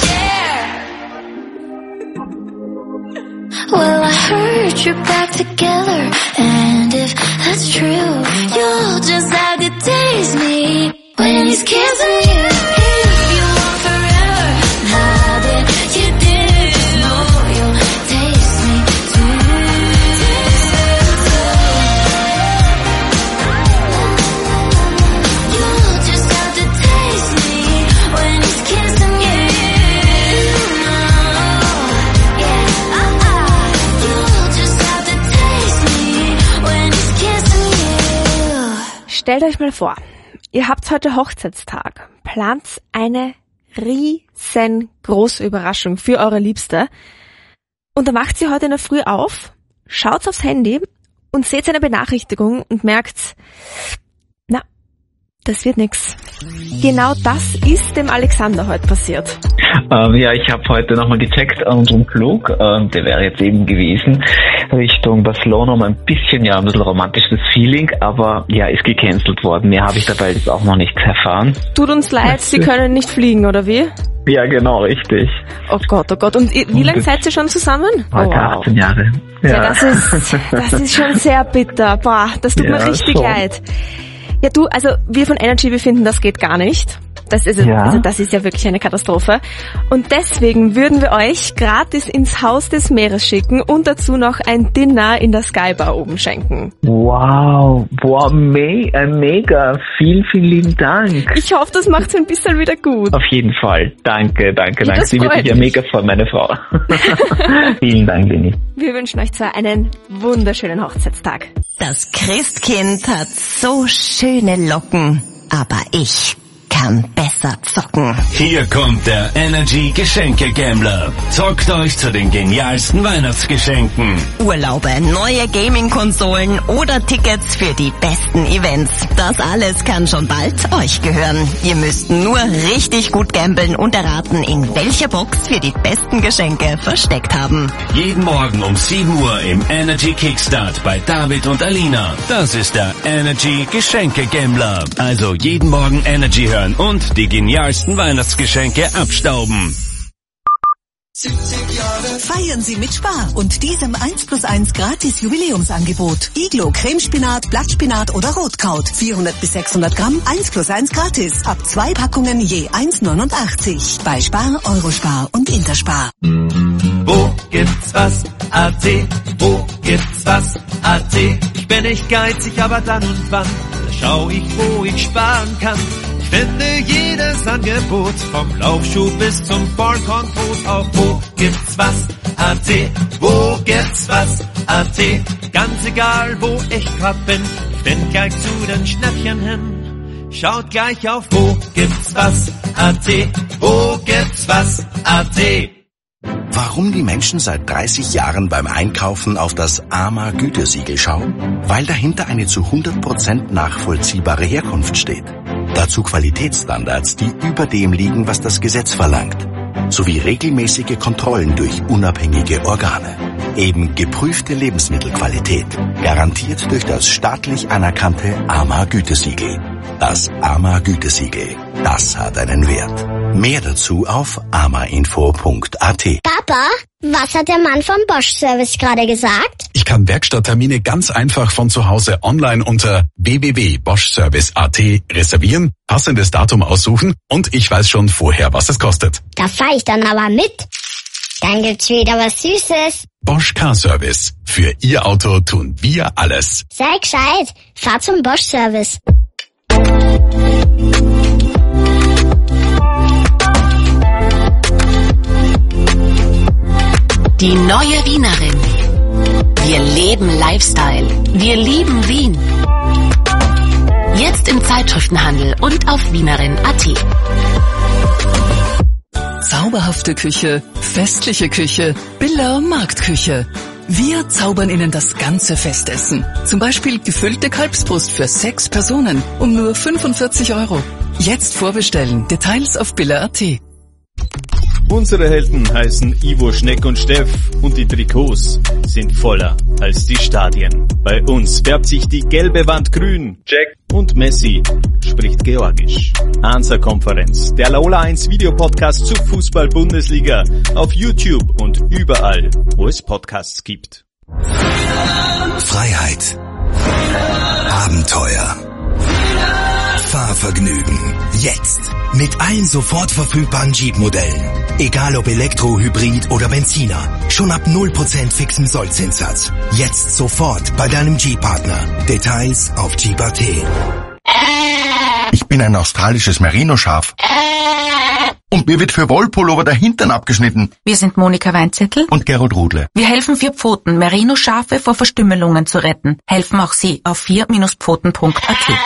[SPEAKER 4] to share. Well, I heard you're back together, and if that's true, you'll just have to taste me when he's kissing you. If you want forever, now that you did, just know you'll taste me too. You'll just have to taste me when he's kissing you. Yeah, uh-uh. You'll just have to taste me when he's kissing you.
[SPEAKER 3] Stellt euch mal vor, ihr habt heute Hochzeitstag, plant eine riesengroße Überraschung für eure Liebste und dann wacht sie heute in der Früh auf, schaut aufs Handy und seht eine Benachrichtigung und merkt, na, das wird nix. Genau das ist dem Alexander heute passiert.
[SPEAKER 8] Ähm, ja, ich habe heute nochmal gecheckt an unserem Flug, ähm, der wäre jetzt eben gewesen, Richtung Barcelona, um ein bisschen, ja, ein bisschen romantisches Feeling, aber ja, ist gecancelt worden. Mehr habe ich dabei jetzt auch noch nichts erfahren.
[SPEAKER 3] Tut uns leid, Sie können nicht fliegen, oder wie?
[SPEAKER 8] Ja, genau, richtig.
[SPEAKER 3] Oh Gott, oh Gott. Und wie lange seid ihr schon zusammen?
[SPEAKER 8] Heute
[SPEAKER 3] oh, wow.
[SPEAKER 8] achtzehn Jahre. Ja,
[SPEAKER 3] ja das, ist, das ist schon sehr bitter. Boah, das tut
[SPEAKER 8] ja,
[SPEAKER 3] mir richtig
[SPEAKER 8] schon.
[SPEAKER 3] leid. Ja, du, also wir von Energy befinden, das geht gar nicht. Das ist,
[SPEAKER 8] ja.
[SPEAKER 3] also das ist ja wirklich eine Katastrophe. Und deswegen würden wir euch gratis ins Haus des Meeres schicken und dazu noch ein Dinner in der Skybar oben schenken.
[SPEAKER 8] Wow, wow, me äh, mega, vielen, vielen lieben Dank.
[SPEAKER 3] Ich hoffe, das macht's ein bisschen wieder gut.
[SPEAKER 8] Auf jeden Fall, danke, danke,
[SPEAKER 3] Ja,
[SPEAKER 8] danke. Sie wird sich ja mega freuen, meine Frau. Vielen Dank, Leni.
[SPEAKER 3] Wir wünschen euch zwar einen wunderschönen Hochzeitstag.
[SPEAKER 11] Das Christkind hat so schöne Locken, aber ich kann besser zocken.
[SPEAKER 1] Hier kommt der Energy Geschenke Gambler. Zockt euch zu den genialsten Weihnachtsgeschenken.
[SPEAKER 11] Urlaube, neue Gaming-Konsolen oder Tickets für die besten Events. Das alles kann schon bald euch gehören. Ihr müsst nur richtig gut gamblen und erraten, in welcher Box wir die besten Geschenke versteckt haben.
[SPEAKER 1] Jeden Morgen um sieben Uhr im Energy Kickstart bei David und Alina. Das ist der Energy Geschenke Gambler. Also jeden Morgen Energy hören und die genialsten Weihnachtsgeschenke abstauben.
[SPEAKER 9] Feiern Sie mit Spar und diesem eins plus eins gratis Jubiläumsangebot. Iglo, Cremespinat, Blattspinat oder Rotkraut. vierhundert bis sechshundert Gramm, eins plus eins gratis. Ab zwei Packungen je eins neunundachtzig. Bei Spar, Eurospar und Interspar.
[SPEAKER 12] Wo gibt's was? A T. Wo gibt's was? A T. Ich bin nicht geizig, aber dann und wann schau ich, wo ich sparen kann. Ich finde jedes Angebot, vom Laufschuh bis zum Vollkornbrot. Auf wo gibt's was? A T. Wo gibt's was? A T. Ganz egal, wo ich grad bin, ich find gleich zu den Schnäppchen hin. Schaut gleich auf wo gibt's was? A T. Wo gibt's was? A T.
[SPEAKER 15] Warum die Menschen seit dreißig Jahren beim Einkaufen auf das A M A-Gütesiegel schauen? Weil dahinter eine zu hundert Prozent nachvollziehbare Herkunft steht. Dazu Qualitätsstandards, die über dem liegen, was das Gesetz verlangt. Sowie regelmäßige Kontrollen durch unabhängige Organe. Eben geprüfte Lebensmittelqualität. Garantiert durch das staatlich anerkannte A M A-Gütesiegel. Das A M A-Gütesiegel. Das hat einen Wert. Mehr dazu auf amainfo punkt a t.
[SPEAKER 16] Papa, was hat der Mann vom Bosch Service gerade gesagt?
[SPEAKER 26] Ich kann Werkstatttermine ganz einfach von zu Hause online unter w w w punkt bosch service punkt a t reservieren, passendes Datum aussuchen und ich weiß schon vorher, was es kostet.
[SPEAKER 16] Da fahr ich dann aber mit. Dann gibt's wieder was Süßes.
[SPEAKER 26] Bosch Car Service. Für Ihr Auto tun wir alles.
[SPEAKER 16] Sei gescheit. Fahr zum Bosch Service.
[SPEAKER 11] Die neue Wienerin. Wir leben Lifestyle. Wir lieben Wien. Jetzt im Zeitschriftenhandel und auf wienerin punkt a t.
[SPEAKER 24] Zauberhafte Küche, festliche Küche, Billa Marktküche. Wir zaubern Ihnen das ganze Festessen. Zum Beispiel gefüllte Kalbsbrust für sechs Personen um nur fünfundvierzig Euro. Jetzt vorbestellen. Details auf billa punkt a t.
[SPEAKER 13] Unsere Helden heißen Ivo, Schneck und Steff und die Trikots sind voller als die Stadien. Bei uns färbt sich die gelbe Wand grün. Jack und Messi spricht Georgisch. Hansa-Konferenz, der Laola eins Videopodcast zur Fußball-Bundesliga auf YouTube und überall, wo es Podcasts gibt.
[SPEAKER 14] Freiheit. Abenteuer. Fahrvergnügen. Jetzt. Mit allen sofort verfügbaren Jeep-Modellen. Egal ob Elektro, Hybrid oder Benziner. Schon ab null Prozent fixem Sollzinssatz. Jetzt sofort bei deinem Jeep-Partner. Details auf Jeep Punkt A T.
[SPEAKER 17] Ich bin ein australisches Merino-Schaf. Und mir wird für Wollpullover der Hintern abgeschnitten.
[SPEAKER 18] Wir sind Monika Weinzettel
[SPEAKER 17] und Gerald Rudle.
[SPEAKER 18] Wir helfen Vier Pfoten, Merino-Schafe vor Verstümmelungen zu retten. Helfen auch Sie auf vier Pfoten Punkt A T.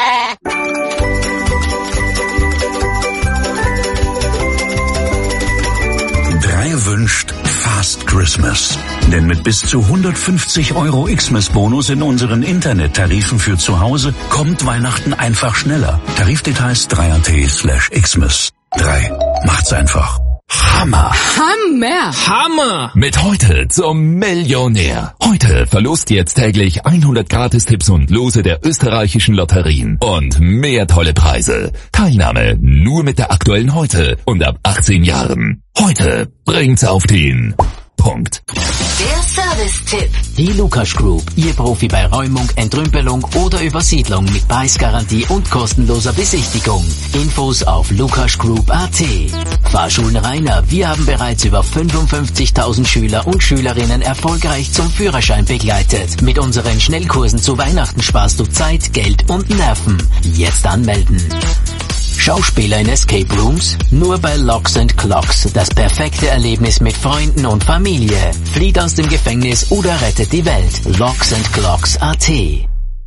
[SPEAKER 26] Drei wünscht Fast Christmas. Denn mit bis zu hundertfünfzig Euro Xmas-Bonus in unseren Internettarifen für zu Hause kommt Weihnachten einfach schneller. Tarifdetails drei Punkt A T slash Xmas. drei. Macht's einfach.
[SPEAKER 20] Hammer!
[SPEAKER 24] Hammer!
[SPEAKER 20] Hammer! Mit heute zum Millionär. Heute verlost jetzt täglich hundert Gratistipps und Lose der österreichischen Lotterien. Und mehr tolle Preise. Teilnahme nur mit der aktuellen Heute und ab achtzehn Jahren. Heute bringt's auf den Punkt.
[SPEAKER 19] Der Service-Tipp. Die Lukas Group, Ihr Profi bei Räumung, Entrümpelung oder Übersiedlung mit Preisgarantie und kostenloser Besichtigung. Infos auf lukasgroup Punkt A T. Fahrschulen Rainer, wir haben bereits über fünfundfünfzigtausend Schüler und Schülerinnen erfolgreich zum Führerschein begleitet. Mit unseren Schnellkursen zu Weihnachten sparst du Zeit, Geld und Nerven. Jetzt anmelden. Schauspieler in Escape Rooms? Nur bei Locks and Clocks. Das perfekte Erlebnis mit Freunden und Familie. Flieht aus dem Gefängnis oder rettet die Welt. Locks and Clocks Punkt A T.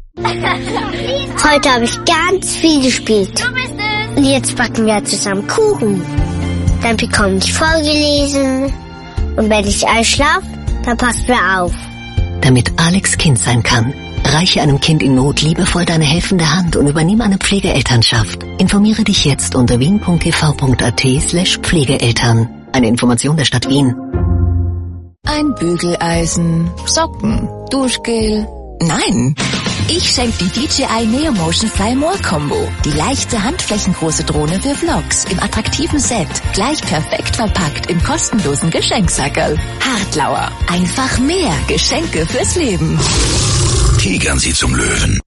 [SPEAKER 16] Heute habe ich ganz viel gespielt. Du bist es. Und jetzt backen wir zusammen Kuchen. Dann bekomme ich vorgelesen. Und wenn ich einschlafe, dann passt mir auf.
[SPEAKER 11] Damit Alex Kind sein kann, reiche einem Kind in Not liebevoll deine helfende Hand und übernimm eine Pflegeelternschaft. Informiere dich jetzt unter wien punkt t v punkt a t slash Pflegeeltern. Eine Information der Stadt Wien.
[SPEAKER 24] Ein Bügeleisen, Socken, Duschgel. Nein! Ich schenke die D J I Neo Motion Fly More Combo. Die leichte, handflächengroße Drohne für Vlogs im attraktiven Set. Gleich perfekt verpackt im kostenlosen Geschenksackerl. Hartlauer. Einfach mehr Geschenke fürs Leben.
[SPEAKER 14] Tigern Sie zum Löwen.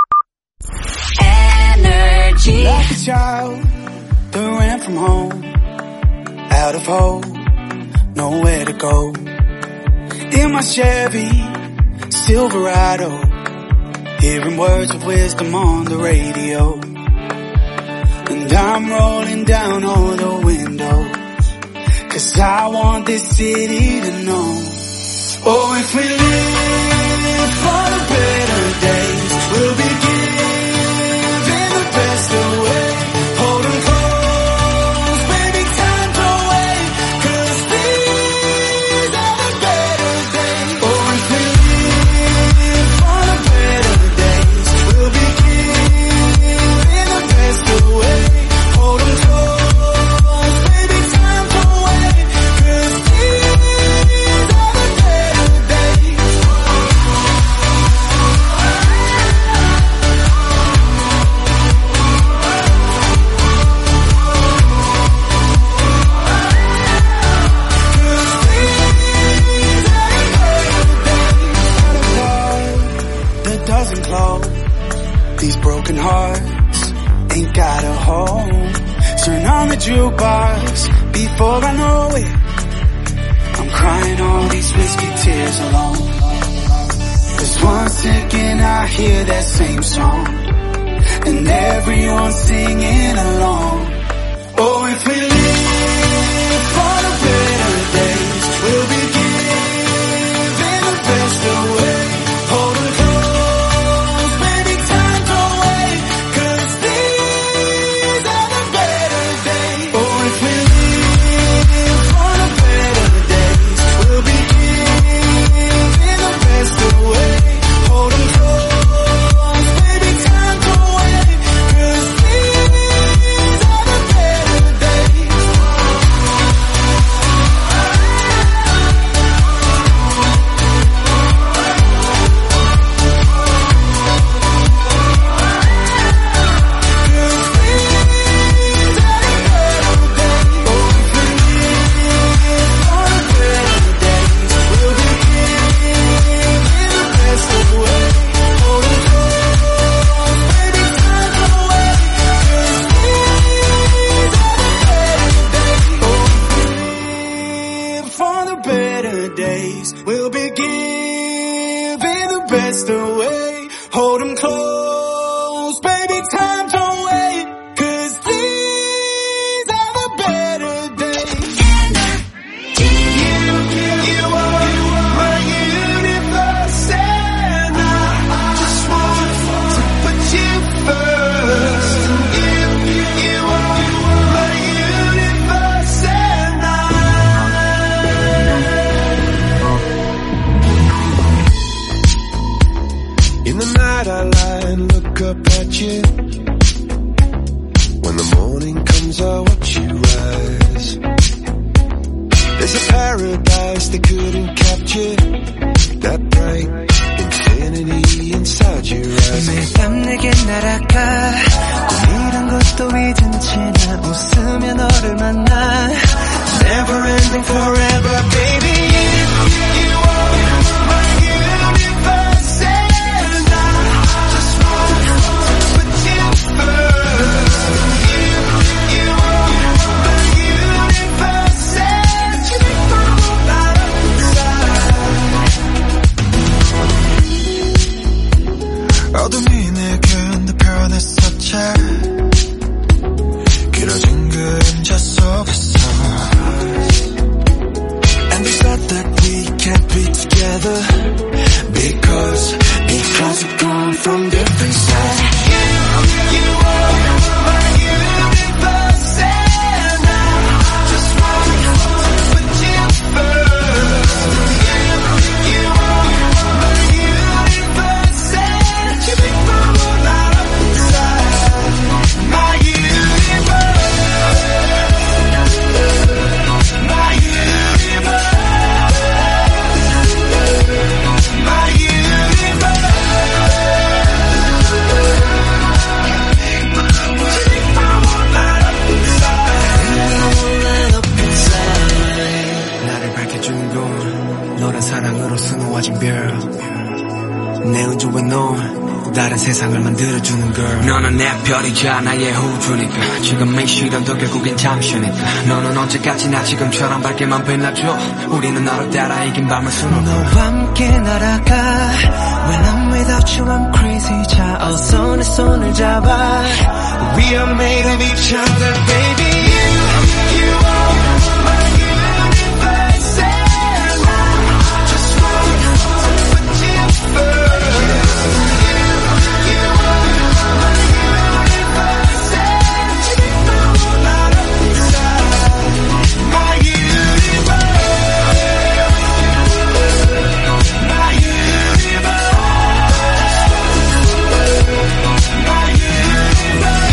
[SPEAKER 25] Energy. Like a child that ran from home, out of hope, nowhere to go. In my Chevy Silverado, hearing words of wisdom on the radio. And I'm rolling down all the windows, 'cause I want this city to know. Oh, if we live for the better days, we'll be giving the best away. Hold 'em close, baby, time to wait, 'cause these are the better days. Oh, if we live for the better days, we'll be giving the best away. Hold 'em close, baby, time to wait, 'cause these are the better days. That doesn't close. These broken hearts ain't got a home. Turn on the jukebox before I know it. I'm crying all these whiskey tears alone. 'Cause once again I hear that same song, and everyone's singing along. Oh, if we live for the better days, we'll be giving the best away. Hold 'em close, baby, time to wait, 'cause these are the better days. Oh, if we live for the better days, we'll be giving the best away. Hold 'em close, baby, time to wait, 'cause these
[SPEAKER 2] 또 다른 세상을 만들어주는 girl. 너는 내 별이자 나의 호주니까 지금의 시련도 결국엔 잠시니까 너는 언제까지나 지금처럼 밝게만 빛나줘. 우리는 너를 따라 이긴 밤을 수놓고 너와 함께 날아가. When I'm without you I'm crazy. 자 어서 내 손을 잡아. We are made of each other baby. You, you are my universe and I just want to put you first. You, you are my universe and you know that I'm inside my universe. My universe. My universe.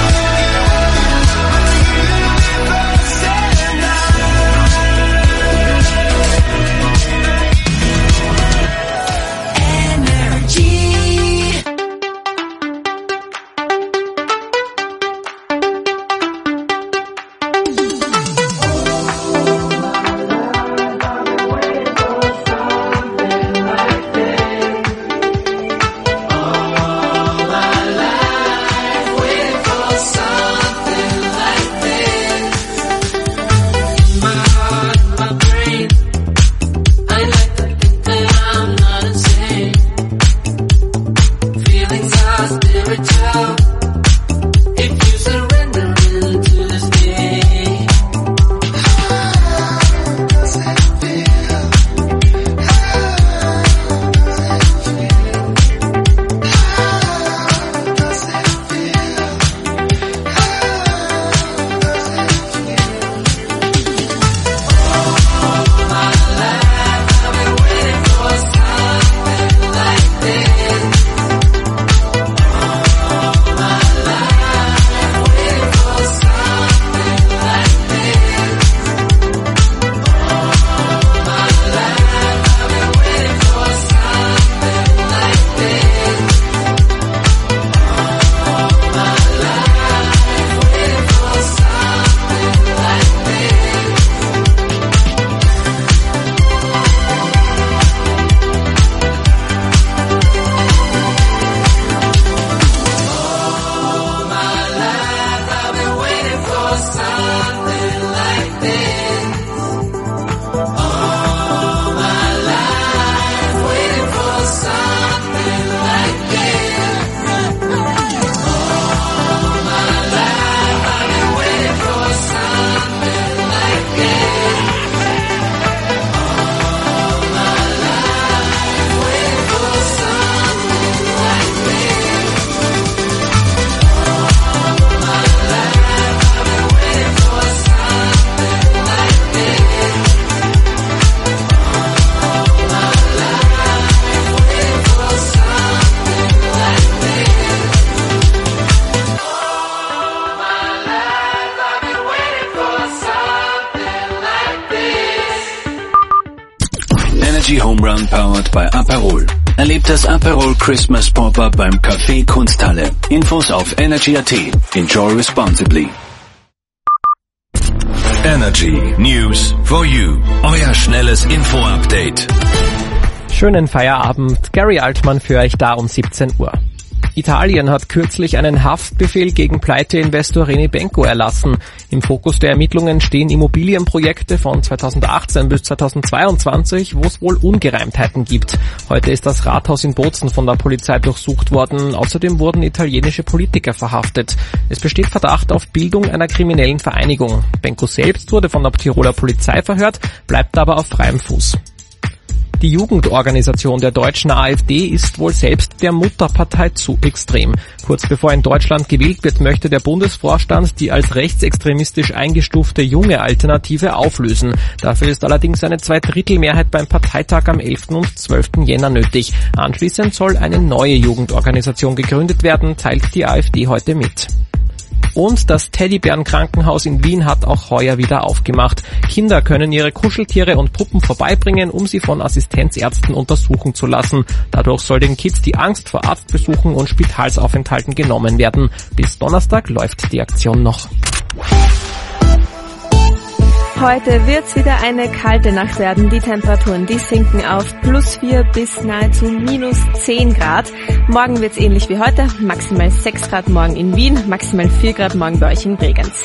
[SPEAKER 1] Energy Home Run powered by Aperol. Erlebt das Aperol Christmas Pop-Up beim Café Kunsthalle. Infos auf energy dot at. Enjoy responsibly. Energy News for you. Euer schnelles Info-Update.
[SPEAKER 5] Schönen Feierabend. Gary Altmann für euch da um siebzehn Uhr. Italien hat kürzlich einen Haftbefehl gegen Pleiteinvestor René Benko erlassen. Im Fokus der Ermittlungen stehen Immobilienprojekte von zweitausendachtzehn bis zweitausendzweiundzwanzig, wo es wohl Ungereimtheiten gibt. Heute ist das Rathaus in Bozen von der Polizei durchsucht worden. Außerdem wurden italienische Politiker verhaftet. Es besteht Verdacht auf Bildung einer kriminellen Vereinigung. Benko selbst wurde von der Tiroler Polizei verhört, bleibt aber auf freiem Fuß. Die Jugendorganisation der deutschen AfD ist wohl selbst der Mutterpartei zu extrem. Kurz bevor in Deutschland gewählt wird, möchte der Bundesvorstand die als rechtsextremistisch eingestufte Junge Alternative auflösen. Dafür ist allerdings eine Zweidrittelmehrheit beim Parteitag am elften und zwölften Jänner nötig. Anschließend soll eine neue Jugendorganisation gegründet werden, teilt die AfD heute mit. Und das Teddybärenkrankenhaus in Wien hat auch heuer wieder aufgemacht. Kinder können ihre Kuscheltiere und Puppen vorbeibringen, um sie von Assistenzärzten untersuchen zu lassen. Dadurch soll den Kids die Angst vor Arztbesuchen und Spitalsaufenthalten genommen werden. Bis Donnerstag läuft die Aktion noch.
[SPEAKER 3] Heute wird's wieder eine kalte Nacht werden. Die Temperaturen, die sinken auf plus vier bis nahezu minus zehn Grad. Morgen wird's ähnlich wie heute. Maximal sechs Grad morgen in Wien, maximal vier Grad morgen bei euch in Bregenz.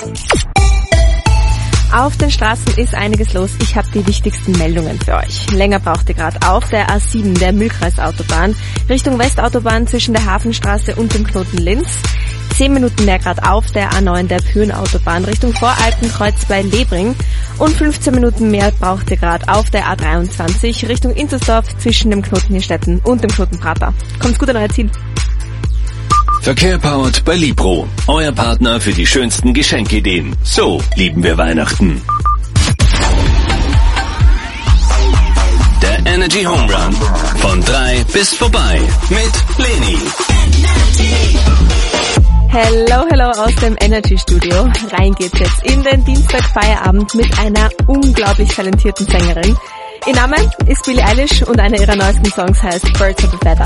[SPEAKER 3] Auf den Straßen ist einiges los. Ich habe die wichtigsten Meldungen für euch. Länger braucht ihr gerade auf der A sieben, der Mühlkreisautobahn, Richtung Westautobahn zwischen der Hafenstraße und dem Knoten Linz. Zehn Minuten mehr gerade auf der A neun, der Pyrenautobahn, Richtung Voralpenkreuz bei Lebring. Und fünfzehn Minuten mehr braucht ihr gerade auf der A dreiundzwanzig, Richtung Inzersdorf zwischen dem Knoten Hirstetten und dem Knoten Prater. Kommt's gut an euer Ziel.
[SPEAKER 1] Verkehr powered bei Libro, euer Partner für die schönsten Geschenkideen. So lieben wir Weihnachten. Der Energy Home Run von drei bis vorbei mit Leni.
[SPEAKER 3] Hello, hello aus dem Energy Studio. Rein geht's jetzt in den Dienstag-Feierabend mit einer unglaublich talentierten Sängerin. Ihr Name ist Billie Eilish und einer ihrer neuesten Songs heißt Birds of a Feather.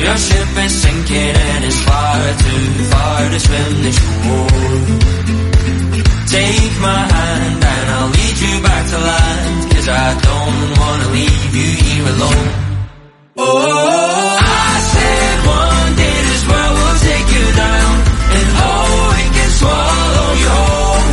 [SPEAKER 2] Your ship is sinking and it's far too far to swim this shore. Take my hand and I'll lead you back to land, 'cause I don't wanna leave you here alone. Oh, I said one day this world will take you down, and oh, it can swallow you whole.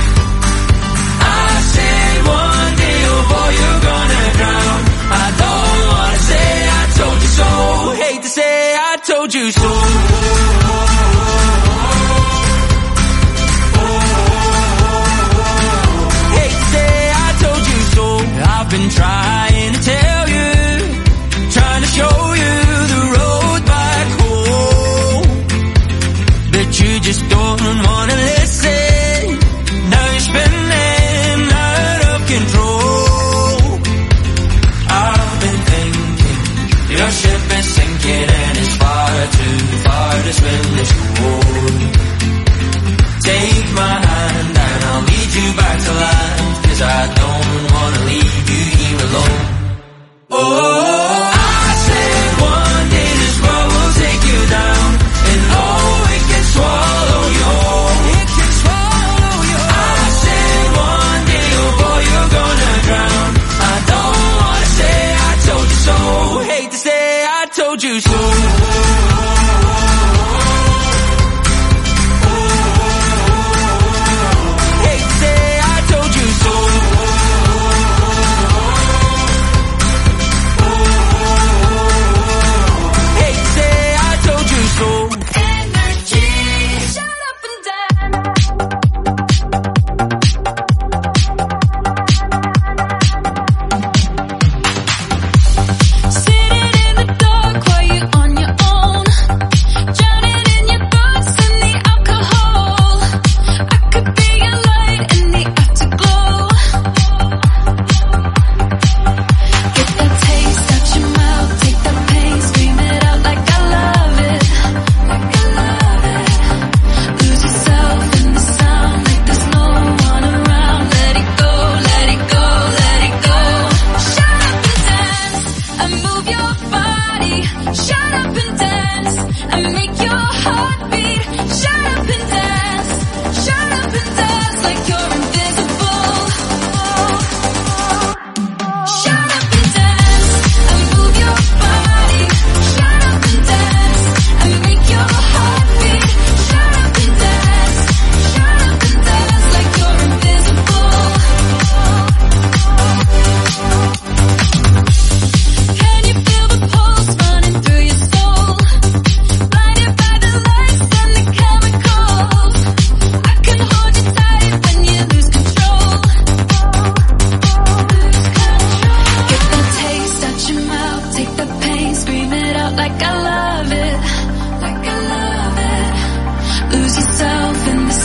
[SPEAKER 2] I said one day, oh boy, you're gonna drown. I don't wanna say I told you so, hate to say I told you so. Hate to say I told you so. I've been trying to tell you, trying to show you the road back home, but you just don't wanna listen. Now you're spinning out of control. I've been thinking your ship is sinking and it's far too far to swim this shore. Take my hand and I'll lead you back to land, 'cause I don't wanna leave you here alone. Oh, I said one day this world will take you down, and oh, it can swallow you whole. It can swallow you whole. I said one day, oh boy, you're gonna drown. I don't wanna say I told you so, hate to say I told you so. Hate to say I told you so. Hate to say I told you so. Energy, shut up and sitting in the dark while you're on your own, drowning in your thoughts and the alcohol. I could be a light in the afterglow. Get that taste out your mouth, take that pain, scream it out like I love it, like I love it. Lose yourself in the sound like there's no one around. Let it go, let it go, let it go. Shut up and dance and move your body. Shut up and dance and make your heart beat. Shut up and dance, shut up and dance like you're invisible. Shut up and dance and move your body. Shut up and dance and make your heart beat. Shut up and dance, shut up and dance like you're invisible. Can you feel the pulse running through your soul? Blinded by the lights and the chemicals. I can hold you tight when you lose control. Get that taste out your mouth, take the pain, scream it out like I love